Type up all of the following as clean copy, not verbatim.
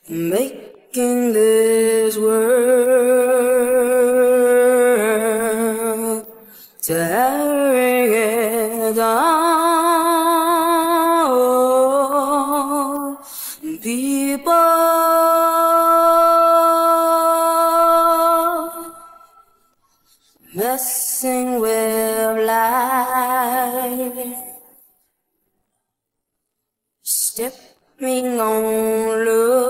making this world, tearing it down. People messing with life, stepping on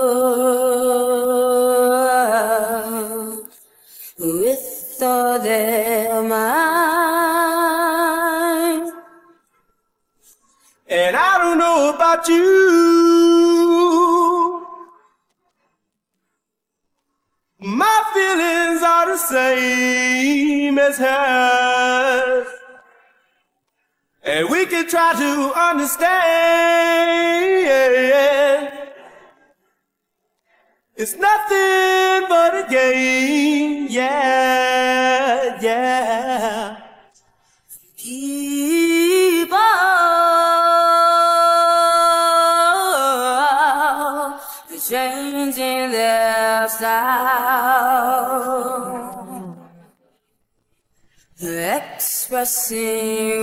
love with all their mind. And I don't know about you, my feelings are the same as hers, and we can try to understand. It's nothing but a game, yeah, yeah. People changing their style, expressing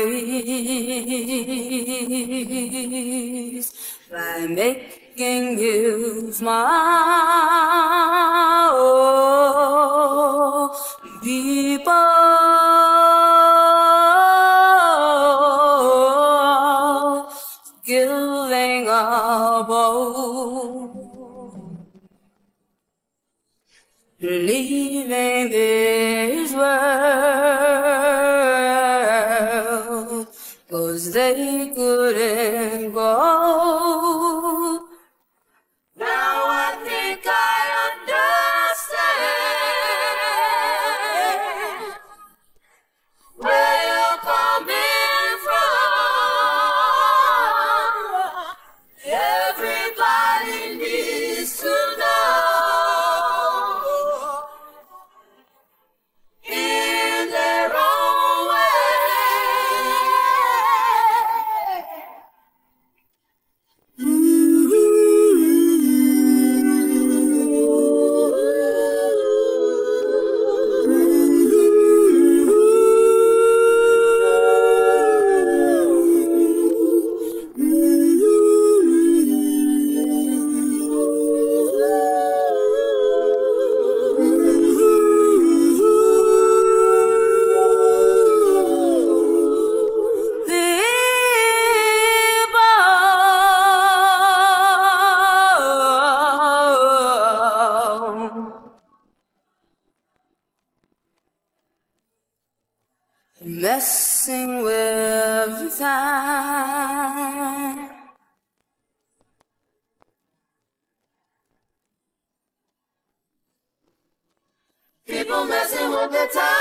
ways by making you smile. Oh, people giving up hope, leaving this world, 'cause they couldn't go. Now I think I understand where you're coming from. Everybody needs to know in their own way. Messing with time, people messing with the time.